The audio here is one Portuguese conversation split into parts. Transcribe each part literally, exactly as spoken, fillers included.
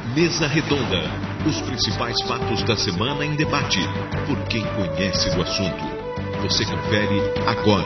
Mesa Redonda. Os principais fatos da semana em debate, por quem conhece do assunto. Você confere agora.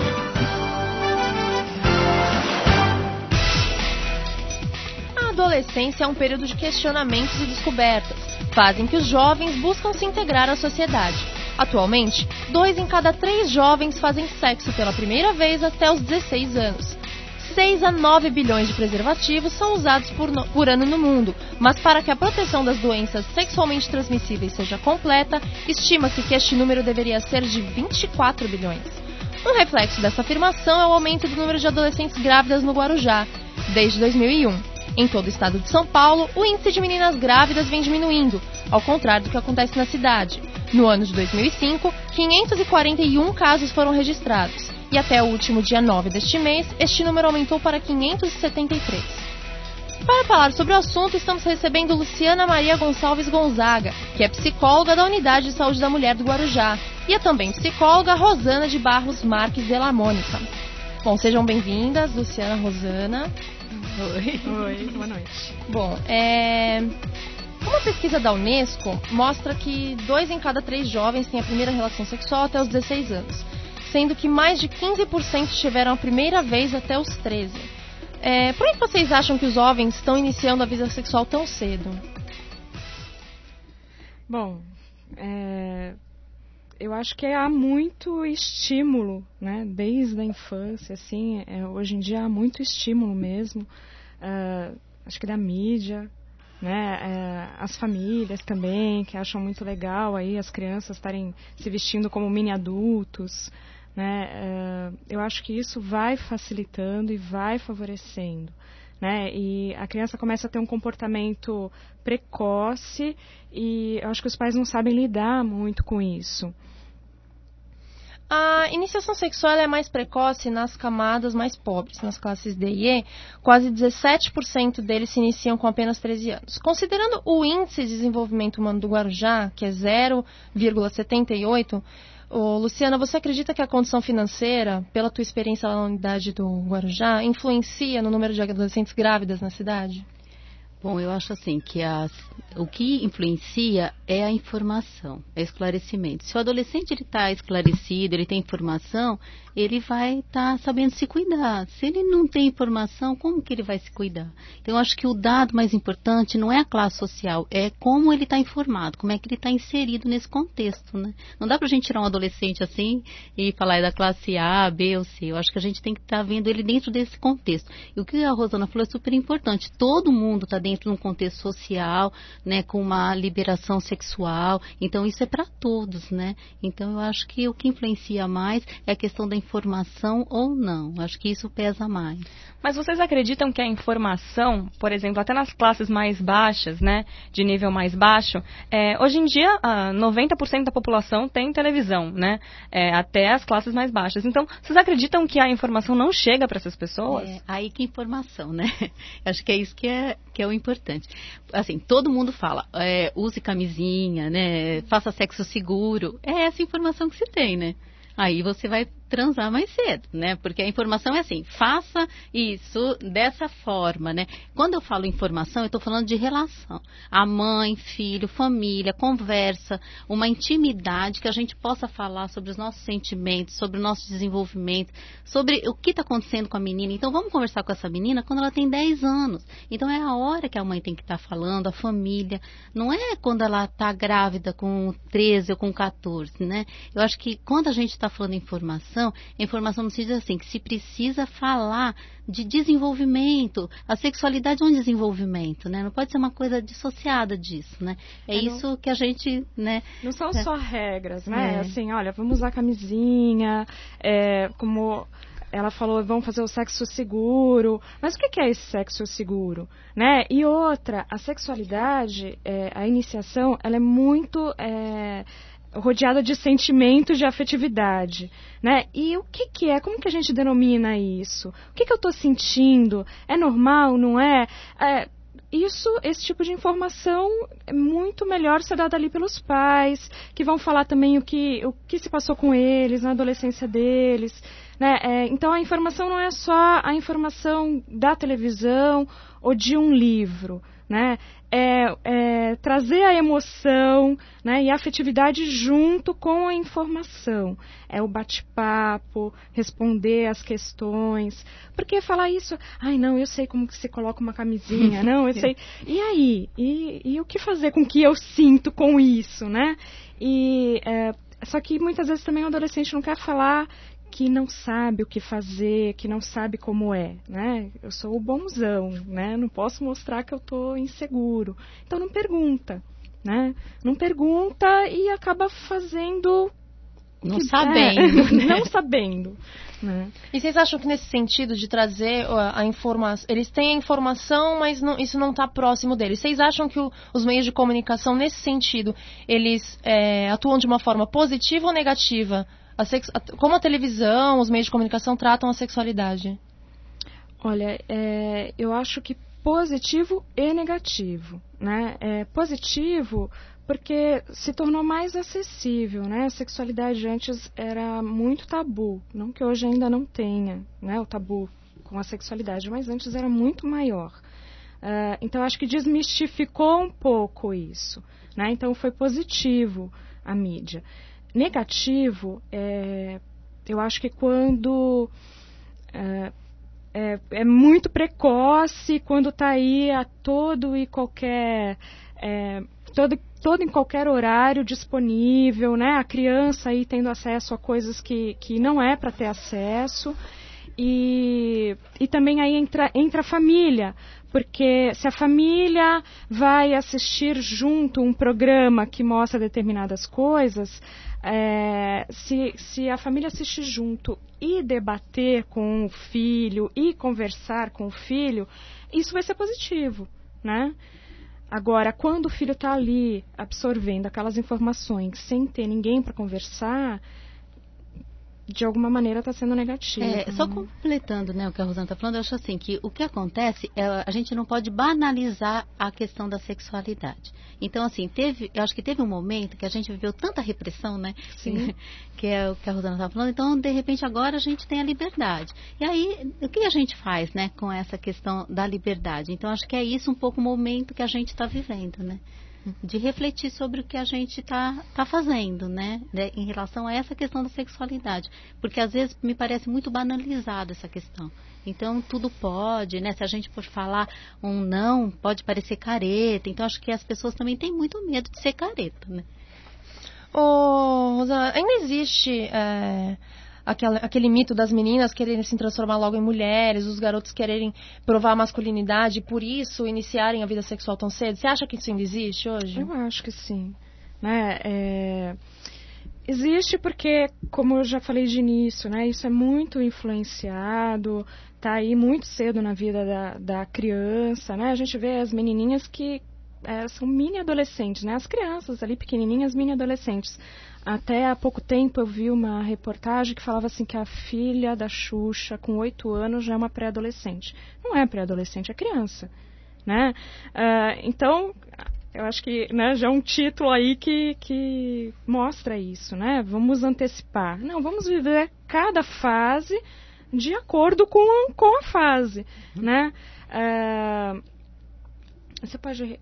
A adolescência é um período de questionamentos e descobertas. Fazem que os jovens buscam se integrar à sociedade. Atualmente, dois em cada três jovens fazem sexo pela primeira vez até os dezesseis anos. seis a nove bilhões de preservativos são usados por, no, por ano no mundo, mas para que a proteção das doenças sexualmente transmissíveis seja completa, estima-se que este número deveria ser de vinte e quatro bilhões. Um reflexo dessa afirmação é o aumento do número de adolescentes grávidas no Guarujá, desde dois mil e um. Em todo o estado de São Paulo, o índice de meninas grávidas vem diminuindo, ao contrário do que acontece na cidade. No ano de dois mil e cinco, quinhentos e quarenta e um casos foram registrados, e até o último dia nove deste mês, este número aumentou para quinhentos e setenta e três. Para falar sobre o assunto, estamos recebendo Luciana Maria Gonçalves Gonzaga, que é psicóloga da Unidade de Saúde da Mulher do Guarujá, e é também psicóloga Rosana de Barros Marques de la Mônica. Bom, sejam bem-vindas, Luciana, Rosana. Oi. Oi, boa noite. Bom, é... uma pesquisa da Unesco mostra que dois em cada três jovens têm a primeira relação sexual até os dezesseis anos, sendo que mais de quinze por cento tiveram a primeira vez até os treze. É, por que vocês acham que os jovens estão iniciando a vida sexual tão cedo? Bom, é, eu acho que há muito estímulo, né, desde a infância, assim, é, hoje em dia há muito estímulo mesmo, é, acho que da mídia, né, é, as famílias também, que acham muito legal aí as crianças estarem se vestindo como mini adultos, né, é, eu acho que isso vai facilitando e vai favorecendo, né, e a criança começa a ter um comportamento precoce e eu acho que os pais não sabem lidar muito com isso. A iniciação sexual é mais precoce nas camadas mais pobres, nas classes D e E, quase dezessete por cento deles se iniciam com apenas treze anos. Considerando o índice de desenvolvimento humano do Guarujá, que é zero vírgula setenta e oito, ô, Luciana, você acredita que a condição financeira, pela tua experiência lá na unidade do Guarujá, influencia no número de adolescentes grávidas na cidade? Bom, eu acho assim que as, o que influencia é a informação, é o esclarecimento. Se o adolescente está esclarecido, ele tem informação, ele vai estar tá sabendo se cuidar. Se ele não tem informação, como que ele vai se cuidar? Então, eu acho que o dado mais importante não é a classe social, é como ele está informado, como é que ele está inserido nesse contexto, né? Não dá para a gente tirar um adolescente assim e falar é da classe A, B ou C. Eu acho que a gente tem que estar tá vendo ele dentro desse contexto. E o que a Rosana falou é super importante. Todo mundo está dentro de um contexto social, né, com uma liberação sexual, então isso é para todos, né? Então eu acho que o que influencia mais é a questão da informação ou não, acho que isso pesa mais. Mas vocês acreditam que a informação, por exemplo, até nas classes mais baixas, né, de nível mais baixo, é, hoje em dia ah, noventa por cento da população tem televisão, né, é, até as classes mais baixas, então vocês acreditam que a informação não chega para essas pessoas? É, aí que informação, né? Acho que é isso que é, que é o importante. Assim, todo mundo fala, é, use camisinha, né, faça sexo seguro, é essa informação que se tem, né? Aí você vai transar mais cedo, né? Porque a informação é assim, faça isso dessa forma, né? Quando eu falo informação, eu estou falando de relação. A mãe, filho, família, conversa, uma intimidade que a gente possa falar sobre os nossos sentimentos, sobre o nosso desenvolvimento, sobre o que está acontecendo com a menina. Então, vamos conversar com essa menina quando ela tem dez anos. Então, é a hora que a mãe tem que estar tá falando, a família. Não é quando ela está grávida com treze ou com quatorze, né? Eu acho que quando a gente está falando informação, a informação nos diz assim, que se precisa falar de desenvolvimento. A sexualidade é um desenvolvimento, né? Não pode ser uma coisa dissociada disso, né? É, é isso não, que a gente, né? Não são é, só regras, né? É. Assim, olha, vamos usar camisinha, é, como ela falou, vamos fazer o sexo seguro. Mas o que é esse sexo seguro, né? E outra, a sexualidade, é, a iniciação, ela é muito... É, rodeada de sentimentos de afetividade, né? E o que que é? Como que a gente denomina isso? O que que eu estou sentindo? É normal, não é? É isso, esse tipo de informação é muito melhor ser dada ali pelos pais, que vão falar também o que, o que se passou com eles na adolescência deles, Né? É, então a informação não é só a informação da televisão ou de um livro, né? É, é trazer a emoção, né, e a afetividade junto com a informação. É o bate-papo, responder as questões. Porque falar isso, ai não, eu sei como que se coloca uma camisinha, não, eu sei. E aí? E, e o que fazer com o que eu sinto com isso, né? E, é, só que muitas vezes também o adolescente não quer falar que não sabe o que fazer, que não sabe como é, né? Eu sou o bonzão, né? Não posso mostrar que eu tô inseguro. Então não pergunta, né? Não pergunta e acaba fazendo... Não que, sabendo. É, né? Não sabendo. Né? E vocês acham que nesse sentido de trazer a, a informação... Eles têm a informação, mas não, isso não está próximo deles. Vocês acham que o, os meios de comunicação, nesse sentido, eles é, atuam de uma forma positiva ou negativa? A sex... Como a televisão, os meios de comunicação tratam a sexualidade? Olha, é, eu acho que positivo e negativo, né? É positivo porque se tornou mais acessível, né? A sexualidade antes era muito tabu, não que hoje ainda não tenha, né, o tabu com a sexualidade, mas antes era muito maior. Uh, então acho que desmistificou um pouco isso, né? Então foi positivo a mídia. Negativo, é, eu acho que quando é, é, é muito precoce, quando está aí a todo e qualquer, é, todo, todo em qualquer horário disponível, né? A criança aí tendo acesso a coisas que, que não é para ter acesso. E, e também aí entra, entra a família, porque se a família vai assistir junto um programa que mostra determinadas coisas, é, se, se a família assistir junto e debater com o filho e conversar com o filho, isso vai ser positivo, né? Agora, quando o filho está ali absorvendo aquelas informações sem ter ninguém para conversar, de alguma maneira está sendo negativo. É, só completando, né, o que a Rosana está falando, eu acho assim que o que acontece é a gente não pode banalizar a questão da sexualidade. Então, assim, teve, eu acho que teve um momento que a gente viveu tanta repressão, né? Sim. Que é o que a Rosana estava falando. Então, de repente, agora a gente tem a liberdade. E aí, o que a gente faz, né, com essa questão da liberdade? Então, acho que é isso um pouco o momento que a gente está vivendo, né? De refletir sobre o que a gente está tá fazendo, né? De, em relação a essa questão da sexualidade. Porque às vezes me parece muito banalizada essa questão. Então tudo pode, né? Se a gente for falar um não, pode parecer careta. Então acho que as pessoas também têm muito medo de ser careta, né? Ô, Rosana, ainda existe é, aquela, aquele mito das meninas quererem se transformar logo em mulheres, os garotos quererem provar a masculinidade e por isso iniciarem a vida sexual tão cedo? Você acha que isso ainda existe hoje? Eu acho que sim. Né? É... Existe porque, como eu já falei de início, né, isso é muito influenciado, está aí muito cedo na vida da, da criança, né? A gente vê as menininhas que é, são mini adolescentes, né? As crianças ali pequenininhas, mini adolescentes. Até há pouco tempo eu vi uma reportagem que falava assim que a filha da Xuxa, com oito anos, já é uma pré-adolescente. Não é pré-adolescente, é criança, né? Uh, então, eu acho que, né, já é um título aí que, que mostra isso, né? Vamos antecipar. Não, vamos viver cada fase de acordo com, com a fase, né? Uh, você pode...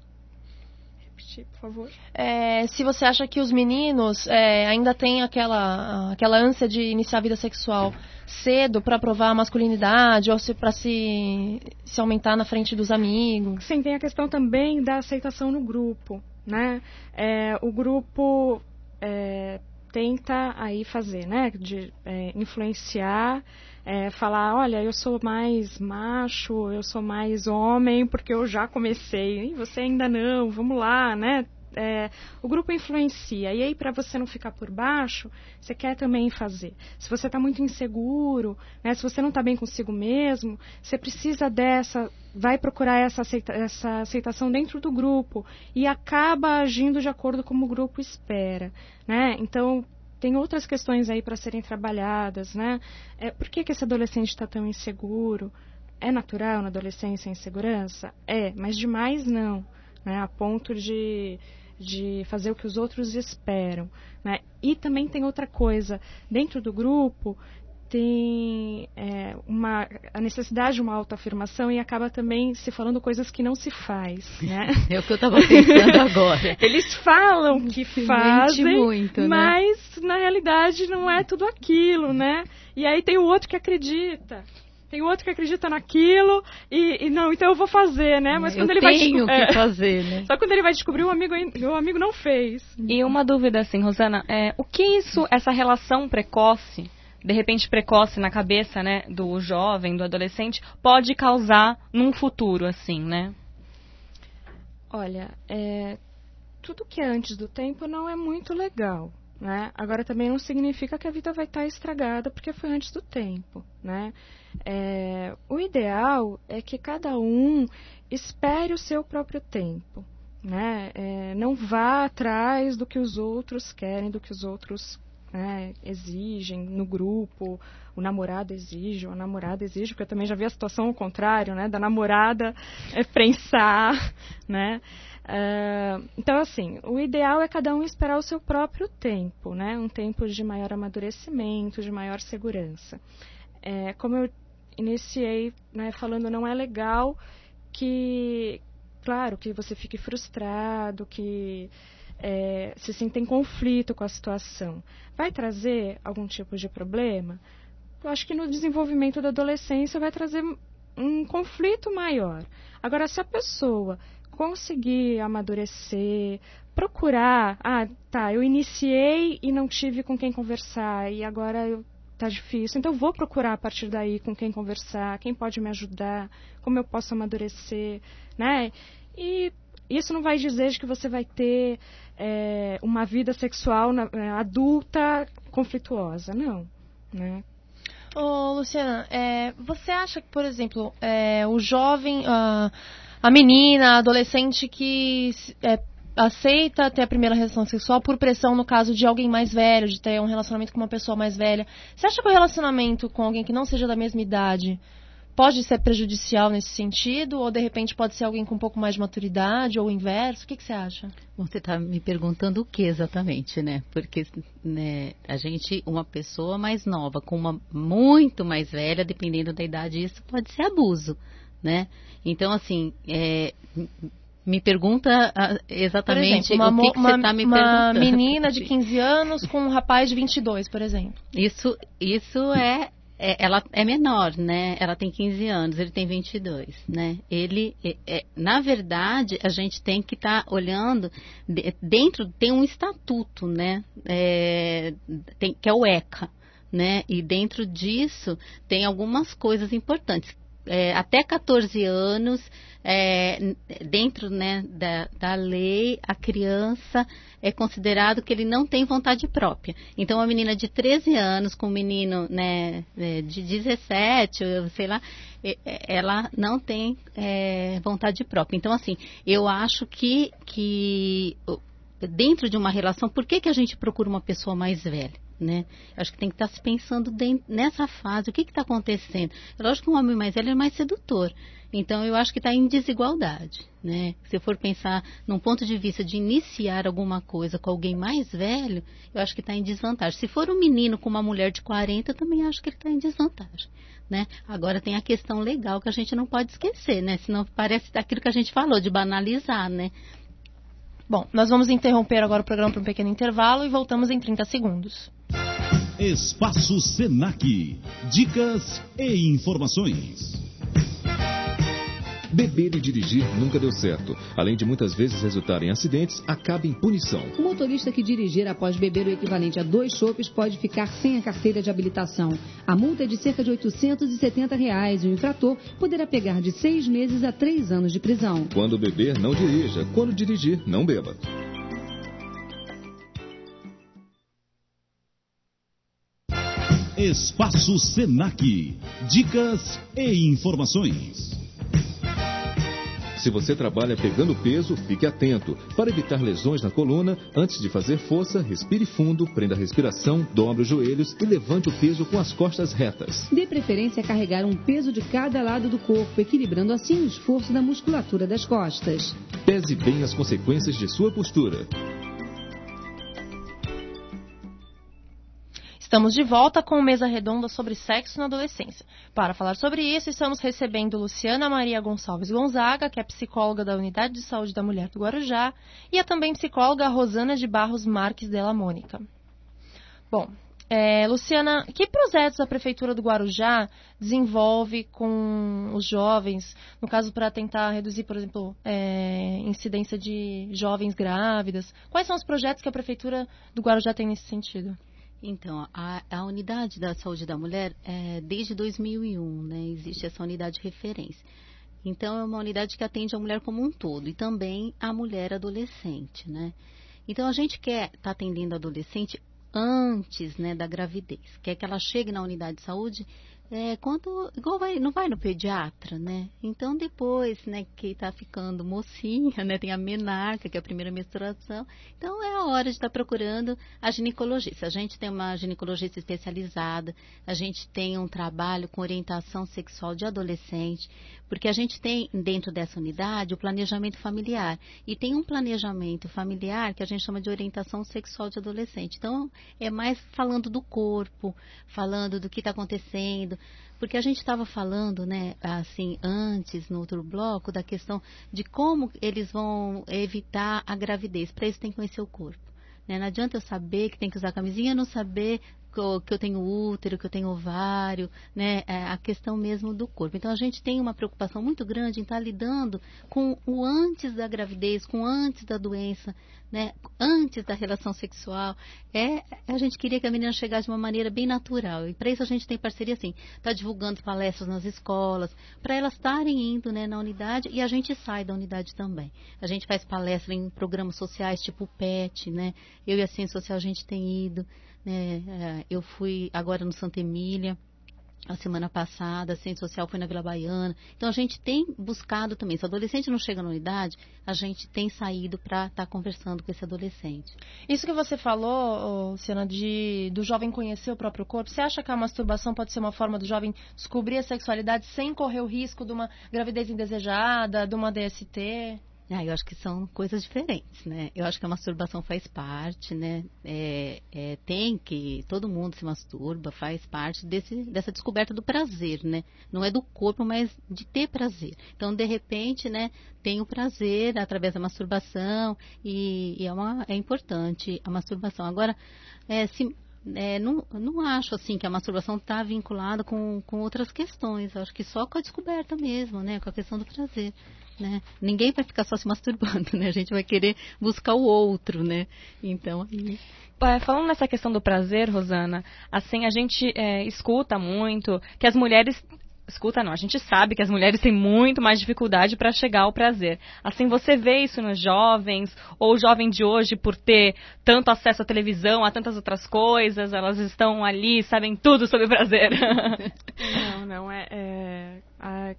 por favor. É, se você acha que os meninos é, ainda têm aquela, aquela ânsia de iniciar a vida sexual cedo para provar a masculinidade ou se, para se, se aumentar na frente dos amigos. Sim, tem a questão também da aceitação no grupo, né? É, o grupo é, tenta aí fazer, né? De é, influenciar, é, falar, olha, eu sou mais macho, eu sou mais homem, porque eu já comecei, e você ainda não, vamos lá, né? É, o grupo influencia, e aí para você não ficar por baixo, você quer também fazer. Se você está muito inseguro, né, se você não está bem consigo mesmo, você precisa dessa, vai procurar essa, aceita, essa aceitação dentro do grupo e acaba agindo de acordo com o grupo espera, né? Então tem outras questões aí para serem trabalhadas, né? É, por que, que esse adolescente está tão inseguro? É natural na adolescência a insegurança? É, mas demais não, né? A ponto de, de fazer o que os outros esperam, né? E também tem outra coisa, dentro do grupo tem é, uma, a necessidade de uma autoafirmação e acaba também se falando coisas que não se faz, né? É o que eu estava pensando agora. Eles falam que fazem, muito, mas né? na realidade não é tudo aquilo, né? E aí tem o outro que acredita. Tem outro que acredita naquilo e, e não, então eu vou fazer, né? Mas quando eu ele vai tenho que é, fazer, né? Só quando ele vai descobrir, o amigo, o amigo não fez. E uma dúvida assim, Rosana, é, o que isso, essa relação precoce, de repente precoce na cabeça, né, do jovem, do adolescente, pode causar num futuro, assim, né? Olha, é, tudo que é antes do tempo não é muito legal. Né? Agora também não significa que a vida vai estar estragada porque foi antes do tempo, né? É, o ideal é que cada um espere o seu próprio tempo, né? É, não vá atrás do que os outros querem, do que os outros, né, exigem no grupo. O namorado exige, ou a namorada exige, porque eu também já vi a situação ao contrário, né? Da namorada é, prensar, né? Uh, então, assim, o ideal é cada um esperar o seu próprio tempo, né? Um tempo de maior amadurecimento, de maior segurança. É, como eu iniciei, né, falando, não é legal que, claro, que você fique frustrado, que é, se sinta em conflito com a situação. Vai trazer algum tipo de problema? Eu acho que no desenvolvimento da adolescência vai trazer um conflito maior. Agora, se a pessoa conseguir amadurecer, procurar, ah, tá, eu iniciei e não tive com quem conversar e agora eu, tá difícil, então eu vou procurar a partir daí com quem conversar, quem pode me ajudar, como eu posso amadurecer, né? E isso não vai dizer que você vai ter é, uma vida sexual na, adulta conflituosa, não, né? Ô, Luciana, é, você acha que, por exemplo, é, o jovem, a, a menina, a adolescente que é, aceita ter a primeira relação sexual por pressão no caso de alguém mais velho, de ter um relacionamento com uma pessoa mais velha, você acha que o relacionamento com alguém que não seja da mesma idade pode ser prejudicial nesse sentido? Ou, de repente, pode ser alguém com um pouco mais de maturidade, ou o inverso? O que, que você acha? Você está me perguntando o que exatamente, né? Porque, né, a gente, uma pessoa mais nova com uma muito mais velha, dependendo da idade, isso pode ser abuso, né? Então, assim, é, me pergunta exatamente por exemplo, uma, o que, que uma, você está me perguntando. Uma menina de quinze anos com um rapaz de vinte e dois, por exemplo. Isso, isso é... É, ela é menor, né? Ela tem quinze anos, ele tem vinte e dois, né? Ele, é, é, na verdade, a gente tem que estar tá olhando, de, dentro tem um estatuto, né? É, tem, que é o ECA, né? E dentro disso tem algumas coisas importantes. É, até catorze anos, é, dentro, né, da, da lei, a criança é considerado que ele não tem vontade própria. Então, a menina de treze anos com um menino, né, de dezessete, sei lá, ela não tem é, vontade própria. Então, assim, eu acho que, que dentro de uma relação, por que, que a gente procura uma pessoa mais velha? Né? Acho que tem que estar se pensando dentro, nessa fase, o que está acontecendo. É lógico que um homem mais velho é mais sedutor, então eu acho que está em desigualdade, né? Se eu for pensar num ponto de vista de iniciar alguma coisa com alguém mais velho, eu acho que está em desvantagem. Se for um menino com uma mulher de quarenta, eu também acho que ele está em desvantagem, né? Agora tem a questão legal que a gente não pode esquecer, né? Senão parece daquilo que a gente falou, de banalizar, né? Bom, nós vamos interromper agora o programa para um pequeno intervalo e voltamos em trinta segundos. Espaço Senac. Dicas e informações. Beber e dirigir nunca deu certo. Além de muitas vezes resultar em acidentes, acaba em punição. O motorista que dirigir após beber o equivalente a dois chopes pode ficar sem a carteira de habilitação. A multa é de cerca de oitocentos e setenta reais e o infrator poderá pegar de seis meses a três anos de prisão. Quando beber, não dirija. Quando dirigir, não beba. Espaço Senac. Dicas e informações. Se você trabalha pegando peso, fique atento. Para evitar lesões na coluna, antes de fazer força, respire fundo, prenda a respiração, dobre os joelhos e levante o peso com as costas retas. Dê preferência a carregar um peso de cada lado do corpo, equilibrando assim o esforço da musculatura das costas. Pese bem as consequências de sua postura. Estamos de volta com Mesa Redonda sobre sexo na adolescência. Para falar sobre isso, estamos recebendo Luciana Maria Gonçalves Gonzaga, que é psicóloga da Unidade de Saúde da Mulher do Guarujá, e a também psicóloga Rosana de Barros Marques Della Mônica. Bom, é, Luciana, que projetos a Prefeitura do Guarujá desenvolve com os jovens, no caso para tentar reduzir, por exemplo, é, incidência de jovens grávidas? Quais são os projetos que a Prefeitura do Guarujá tem nesse sentido? Então, a, a Unidade da Saúde da Mulher, é, desde dois mil e um, né, existe essa unidade de referência. Então, é uma unidade que atende a mulher como um todo e também a mulher adolescente, né? Então, a gente quer estar tá atendendo a adolescente antes, né, da gravidez. Quer que ela chegue na unidade de saúde é, quando, igual vai, não vai no pediatra, né? Então, depois, né, que está ficando mocinha, né, tem a menarca, que é a primeira menstruação. Então, é a hora de estar tá procurando a ginecologista. A gente tem uma ginecologista especializada, a gente tem um trabalho com orientação sexual de adolescente, porque a gente tem dentro dessa unidade o planejamento familiar. E tem um planejamento familiar que a gente chama de orientação sexual de adolescente. Então, é mais falando do corpo, falando do que está acontecendo. Porque a gente estava falando, né, assim, antes, no outro bloco, da questão de como eles vão evitar a gravidez. Para isso tem que conhecer o corpo. Né? Não adianta eu saber que tem que usar camisinha e não saber que eu tenho útero, que eu tenho ovário, né? É a questão mesmo do corpo. Então, a gente tem uma preocupação muito grande em estar lidando com o antes da gravidez, com o antes da doença, né? Antes da relação sexual. É, a gente queria que a menina chegasse de uma maneira bem natural. E para isso a gente tem parceria, assim, está divulgando palestras nas escolas, para elas estarem indo, né, na unidade, e a gente sai da unidade também. A gente faz palestra em programas sociais, tipo o P E T, né? Eu e a Ciência Social a gente tem ido. Né? Eu fui agora no Santa Emília, a semana passada, a Ciência Social foi na Vila Baiana. Então, a gente tem buscado também. Se o adolescente não chega na unidade, a gente tem saído para estar tá conversando com esse adolescente. Isso que você falou, Luciana, de, do jovem conhecer o próprio corpo, você acha que a masturbação pode ser uma forma do jovem descobrir a sexualidade sem correr o risco de uma gravidez indesejada, de uma D S T? Ah, eu acho que são coisas diferentes, né? Eu acho que a masturbação faz parte, né? É, é, tem que, todo mundo se masturba, faz parte desse, dessa descoberta do prazer, né? Não é do corpo, mas de ter prazer. Então, de repente, né, tem o prazer através da masturbação e, e é, uma, é importante a masturbação. Agora, é, se... É, não, não acho assim que a masturbação está vinculada com, com outras questões. Eu acho que só com a descoberta mesmo, né? Com a questão do prazer, né? Ninguém vai ficar só se masturbando, né? A gente vai querer buscar o outro, né? Então, aí... Falando nessa questão do prazer, Rosana, assim, a gente é, escuta muito que as mulheres... Escuta não, a gente sabe que as mulheres têm muito mais dificuldade para chegar ao prazer. Assim, você vê isso nos jovens, ou o jovem de hoje, por ter tanto acesso à televisão, a tantas outras coisas, elas estão ali, sabem tudo sobre prazer. Não, não, é... é a,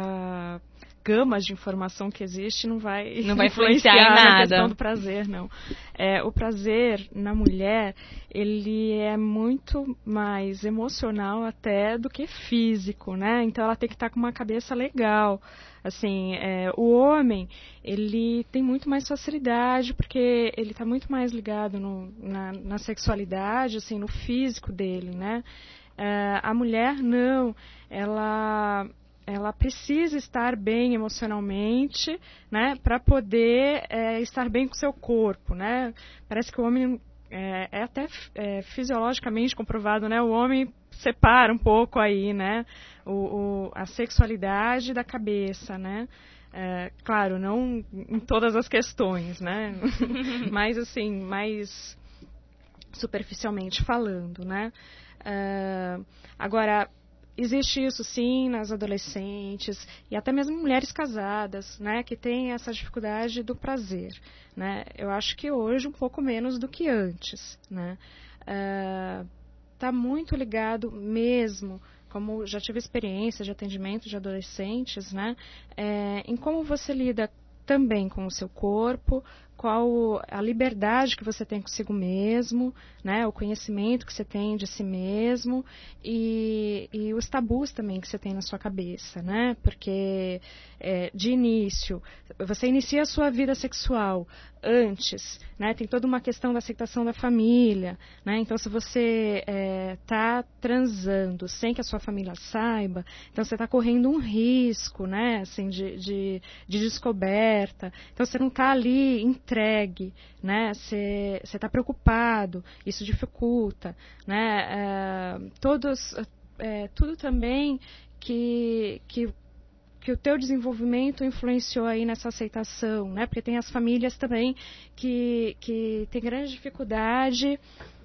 a gama de informação que existe não vai, não vai influenciar, influenciar em na nada. questão do prazer, não. É, o prazer na mulher, ele é muito mais emocional até do que físico, né? Então ela tem que estar com uma cabeça legal. Assim, é, o homem, ele tem muito mais facilidade porque ele está muito mais ligado no, na, na sexualidade, assim, no físico dele, né? É, a mulher, não. Ela... ela precisa estar bem emocionalmente, né, para poder é, estar bem com o seu corpo, né? Parece que o homem é, é até é, fisiologicamente comprovado, né? O homem separa um pouco aí, né, o, o, a sexualidade da cabeça, né? É, claro, não em todas as questões, né? Mas assim, mais superficialmente falando, né? É, agora, existe isso, sim, nas adolescentes e até mesmo mulheres casadas, né, que têm essa dificuldade do prazer, né? Eu acho que hoje um pouco menos do que antes, né? Está muito ligado mesmo, como já tive experiência de atendimento de adolescentes, né, é, em como você lida também com o seu corpo, qual a liberdade que você tem consigo mesmo, né, o conhecimento que você tem de si mesmo e, e os tabus também que você tem na sua cabeça, né, porque é, de início, você inicia a sua vida sexual antes, né, tem toda uma questão da aceitação da família, né, então se você está é, transando sem que a sua família saiba, então você está correndo um risco, né, assim, de, de, de descoberta, então você não está ali entregue, né, você está preocupado, isso dificulta, né, é, todos, é, tudo também que, que que o teu desenvolvimento influenciou aí nessa aceitação, né? Porque tem as famílias também que, que têm grande dificuldade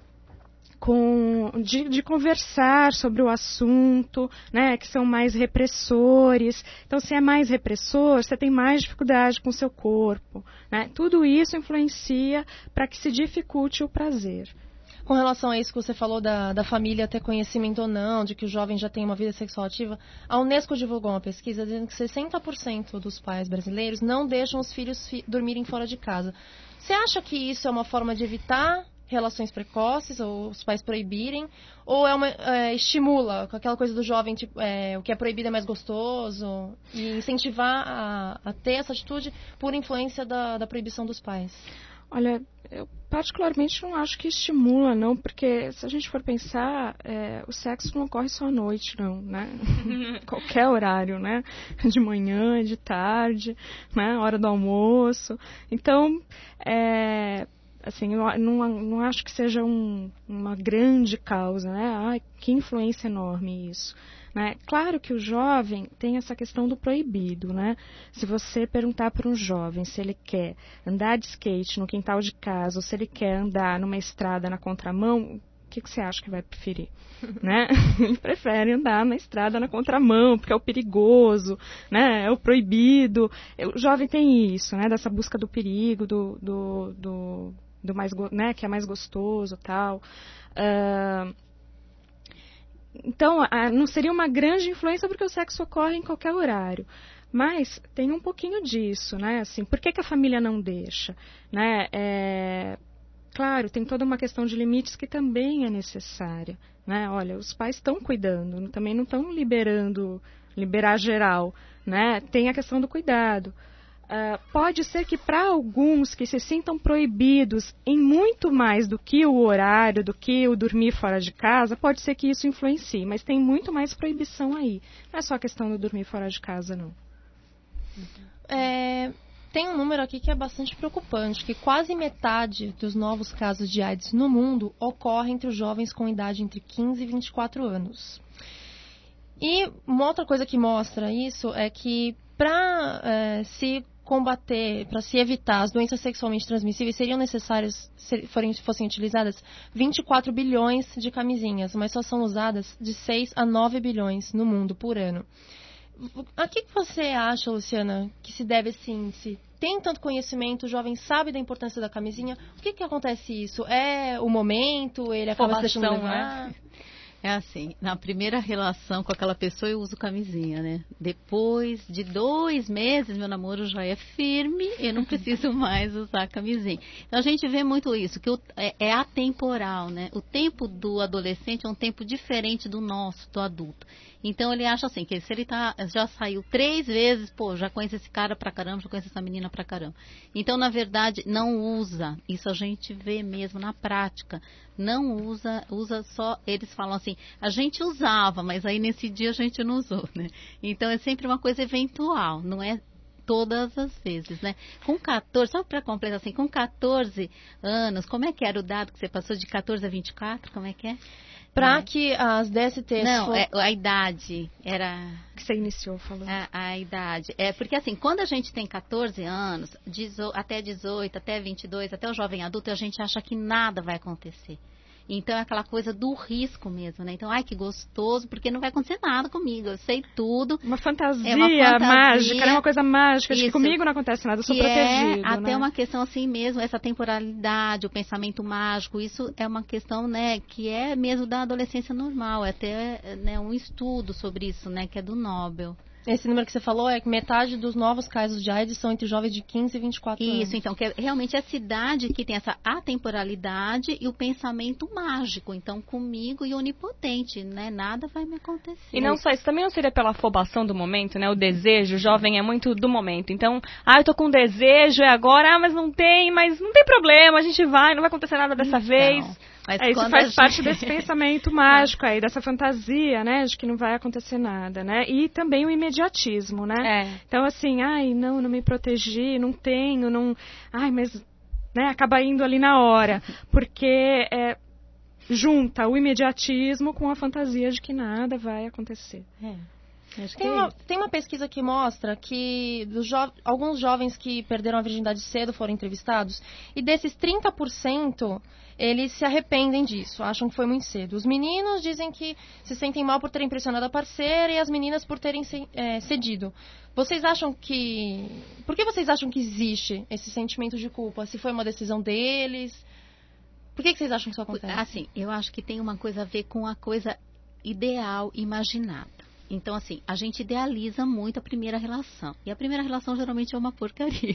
com, de, de conversar sobre o assunto, né? Que são mais repressores. Então, se é mais repressor, você tem mais dificuldade com o seu corpo, né? Tudo isso influencia para que se dificulte o prazer. Com relação a isso que você falou da, da família ter conhecimento ou não, de que o jovem já tem uma vida sexual ativa, a Unesco divulgou uma pesquisa dizendo que sessenta por cento dos pais brasileiros não deixam os filhos fi- dormirem fora de casa. Você acha que isso é uma forma de evitar relações precoces, ou os pais proibirem, ou é uma, é, estimula, com aquela coisa do jovem, tipo, é, o que é proibido é mais gostoso, e incentivar a, a ter essa atitude por influência da, da proibição dos pais? Olha, eu particularmente não acho que estimula, não, porque se a gente for pensar, é, o sexo não ocorre só à noite, não, né? Qualquer horário, né? De manhã, de tarde, né? Hora do almoço. Então, é, assim, eu não, não acho que seja um, uma grande causa, né? Ai, que influência enorme isso. Né? Claro que o jovem tem essa questão do proibido, né? Se você perguntar para um jovem se ele quer andar de skate no quintal de casa ou se ele quer andar numa estrada na contramão, o que, que você acha que vai preferir? Né? Ele prefere andar na estrada na contramão, porque é o perigoso, né? É o proibido. O jovem tem isso, né? Dessa busca do perigo, do, do, do, do mais, né? Que é mais gostoso e tal. Uh, Então, não seria uma grande influência porque o sexo ocorre em qualquer horário. Mas tem um pouquinho disso, né? Assim, por que, que a família não deixa? Né? É, claro, tem toda uma questão de limites que também é necessária. Né? Olha, os pais estão cuidando, também não estão liberando, liberar geral. Né? Tem a questão do cuidado. Uh, pode ser que para alguns que se sintam proibidos em muito mais do que o horário, do que o dormir fora de casa, pode ser que isso influencie, mas tem muito mais proibição aí. Não é só a questão do dormir fora de casa, não. É, tem um número aqui que é bastante preocupante, que quase metade dos novos casos de AIDS no mundo ocorre entre os jovens com idade entre quinze e vinte e quatro anos. E uma outra coisa que mostra isso é que para é, se combater, para se evitar as doenças sexualmente transmissíveis, seriam necessárias, se forem, fossem utilizadas vinte e quatro bilhões de camisinhas, mas só são usadas de seis a nove bilhões no mundo por ano. A que você acha, Luciana, que se deve esse índice? Tem tanto conhecimento, o jovem sabe da importância da camisinha. O que que acontece isso? É o momento? Ele acaba se deixando levar? Né? É assim, na primeira relação com aquela pessoa eu uso camisinha, né? Depois de dois meses meu namoro já é firme, eu não preciso mais usar camisinha. Então a gente vê muito isso, que o, é, é atemporal, né? O tempo do adolescente é um tempo diferente do nosso, do adulto. Então ele acha assim, que se ele tá, já saiu três vezes, pô, já conhece esse cara pra caramba, já conhece essa menina pra caramba. Então, na verdade, não usa. Isso a gente vê mesmo na prática. Não usa, usa só, eles falam assim, a gente usava, mas aí nesse dia a gente não usou, né? Então é sempre uma coisa eventual, não é todas as vezes, né? Com quatorze, só para completar assim, com quatorze anos, como é que era o dado que você passou de quatorze a vinte e quatro? Como é que é? Para é. que as D S Ts... Não, for... é, a idade era... Que você iniciou falando. A, a idade. É, porque assim, quando a gente tem quatorze anos, até dezoito, até vinte e dois, até o jovem adulto, a gente acha que nada vai acontecer. Então é aquela coisa do risco mesmo, né? Então, ai, que gostoso, porque não vai acontecer nada comigo, eu sei tudo. Uma fantasia, é uma fantasia mágica, é uma coisa mágica, de que isso, comigo não acontece nada, eu sou que protegido. É até né? uma questão assim mesmo, essa temporalidade, o pensamento mágico, isso é uma questão, né, que é mesmo da adolescência normal, é até né, um estudo sobre isso, né, que é do Nobel. Esse número que você falou é que metade dos novos casos de AIDS são entre jovens de quinze e vinte e quatro anos. Isso, então, que é realmente a cidade que tem essa atemporalidade e o pensamento mágico. Então, comigo e onipotente, né? Nada vai me acontecer. E não só isso, também não seria pela afobação do momento, né? O desejo, o jovem é muito do momento. Então, ah, eu tô com desejo, é agora, ah, mas não tem, mas não tem problema, a gente vai, não vai acontecer nada dessa então, vez. Mas é, isso faz gente... parte desse pensamento mágico aí, dessa fantasia, né, de que não vai acontecer nada, né? E também o imediatismo, né? É. Então, assim, ai, não, não me protegi, não tenho, não... Ai, mas... Né, acaba indo ali na hora, porque é, junta o imediatismo com a fantasia de que nada vai acontecer. É. Tem uma, tem uma pesquisa que mostra que dos jo- alguns jovens que perderam a virgindade cedo foram entrevistados, e desses trinta por cento, eles se arrependem disso, acham que foi muito cedo. Os meninos dizem que se sentem mal por terem impressionado a parceira e as meninas por terem se, é, cedido. Vocês acham que... Por que vocês acham que existe esse sentimento de culpa? Se foi uma decisão deles? Por que, que vocês acham que isso acontece? Assim, eu acho que tem uma coisa a ver com a coisa ideal, imaginada. Então, assim, a gente idealiza muito a primeira relação. E a primeira relação geralmente é uma porcaria.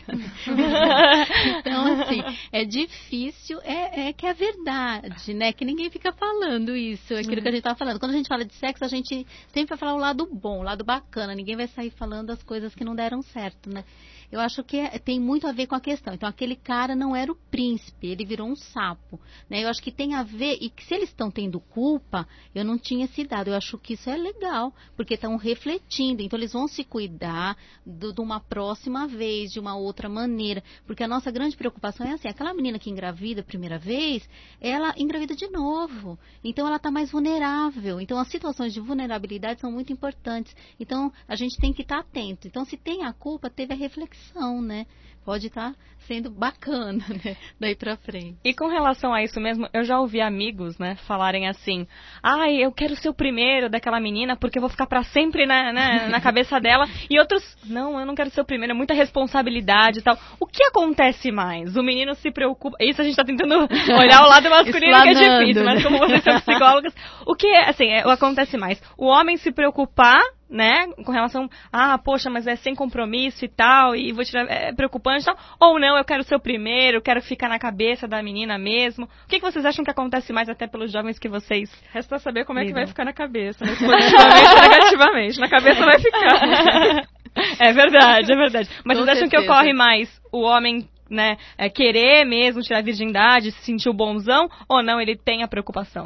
Então, assim, é difícil, é, é que é verdade, né? Que ninguém fica falando isso, aquilo uhum. que a gente estava falando. Quando a gente fala de sexo, a gente sempre vai falar o lado bom, o lado bacana. Ninguém vai sair falando as coisas que não deram certo, né? Eu acho que é, tem muito a ver com a questão. Então, aquele cara não era o príncipe, ele virou um sapo, né? Eu acho que tem a ver, e que se eles estão tendo culpa, eu não tinha esse dado. Eu acho que isso é legal, porque estão refletindo. Então, eles vão se cuidar do, de uma próxima vez, de uma outra maneira. Porque a nossa grande preocupação é assim, aquela menina que engravida a primeira vez, ela engravida de novo. Então, ela está mais vulnerável. Então, as situações de vulnerabilidade são muito importantes. Então, a gente tem que estar atento. Então, se tem a culpa, teve a reflexão. Né? Pode estar sendo bacana, né? Daí pra frente. E com relação a isso mesmo, eu já ouvi amigos, né, falarem assim, ai, eu quero ser o primeiro daquela menina porque eu vou ficar pra sempre na, na, na cabeça dela, e outros, não, eu não quero ser o primeiro, é muita responsabilidade e tal. O que acontece mais? O menino se preocupa, isso a gente tá tentando olhar o lado masculino que é difícil, mas como vocês são psicólogas, o que é, assim, é, o acontece mais? O homem se preocupar, né, com relação, ah, poxa, mas é sem compromisso e tal, e vou tirar, é preocupante e tal, ou não, eu quero ser o primeiro, eu quero ficar na cabeça da menina mesmo. O que, que vocês acham que acontece mais até pelos jovens que vocês... Resta saber como lidam. É que vai ficar na cabeça, né, positivamente ou negativamente, na cabeça vai ficar. É verdade, é verdade. Mas Com vocês acham certeza. que ocorre mais o homem, né, é, querer mesmo tirar a virgindade, se sentir o bonzão, ou não, ele tem a preocupação?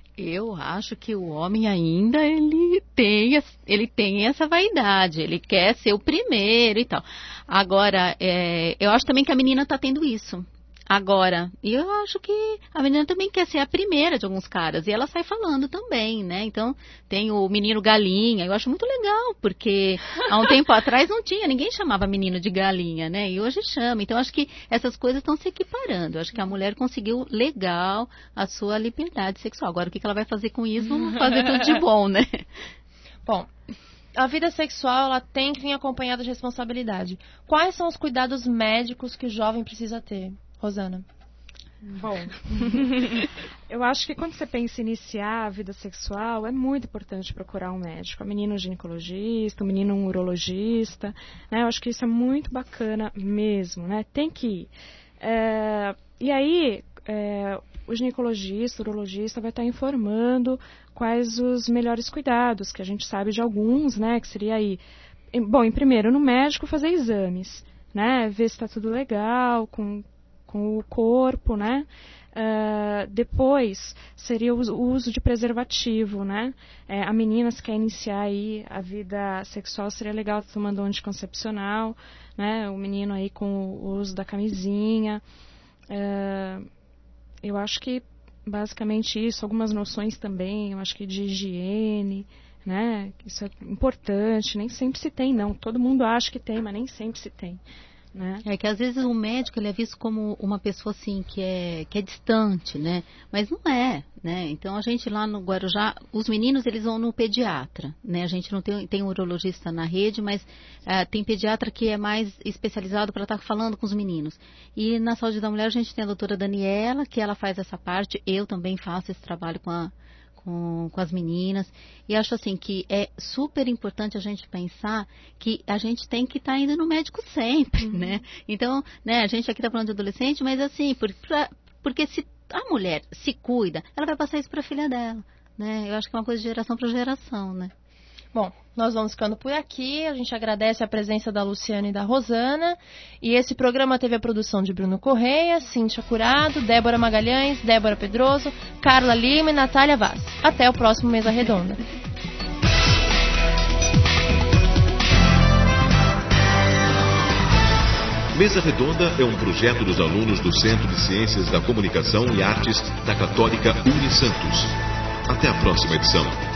Eu acho que o homem ainda, ele tem, ele tem essa vaidade, ele quer ser o primeiro e tal. Agora, é, eu acho também que a menina está tendo isso. Agora, eu acho que a menina também quer ser a primeira de alguns caras, e ela sai falando também, né? Então, tem o menino galinha, eu acho muito legal, porque há um tempo atrás não tinha, ninguém chamava menino de galinha, né? E hoje chama. Então, acho que essas coisas estão se equiparando. Eu acho que a mulher conseguiu legal a sua liberdade sexual. Agora, o que ela vai fazer com isso? Vamos fazer tudo de bom, né? Bom, a vida sexual, ela tem que vir acompanhada de responsabilidade. Quais são os cuidados médicos que o jovem precisa ter? Rosana. Bom, eu acho que quando você pensa em iniciar a vida sexual, é muito importante procurar um médico. Um menino ginecologista, um menino urologista, né? Eu acho que isso é muito bacana mesmo, né? Tem que ir. É, e aí, é, o ginecologista, o urologista vai estar informando quais os melhores cuidados, que a gente sabe de alguns, né? Que seria aí, bom, em primeiro, no médico fazer exames, né? Ver se está tudo legal, com... com o corpo, né? Uh, depois seria o uso de preservativo, né? É, a menina, se quer iniciar aí a vida sexual, seria legal estar tomando um anticoncepcional, né? O menino aí com o uso da camisinha. Uh, eu acho que basicamente isso, algumas noções também, eu acho que de higiene, né? Isso é importante, nem sempre se tem, não. Todo mundo acha que tem, mas nem sempre se tem. Né? É que às vezes o médico ele é visto como uma pessoa assim que é, que é distante, né? Mas não é, né? Então a gente lá no Guarujá, os meninos eles vão no pediatra, né? A gente não tem, tem um urologista na rede, mas uh, tem pediatra que é mais especializado para estar falando com os meninos. E na saúde da mulher a gente tem a doutora Daniela, que ela faz essa parte, eu também faço esse trabalho com a com, com as meninas. E acho assim que é super importante a gente pensar que a gente tem que estar tá indo no médico sempre, uhum. né? Então, né, a gente aqui está falando de adolescente, mas assim, por, pra, porque se a mulher se cuida, ela vai passar isso para a filha dela, né? Eu acho que é uma coisa de geração para geração, né? Bom, nós vamos ficando por aqui. A gente agradece a presença da Luciana e da Rosana. E esse programa teve a produção de Bruno Correia, Cíntia Curado, Débora Magalhães, Débora Pedroso, Carla Lima e Natália Vaz. Até o próximo Mesa Redonda. Mesa Redonda é um projeto dos alunos do Centro de Ciências da Comunicação e Artes da Católica Unisantos. Até a próxima edição.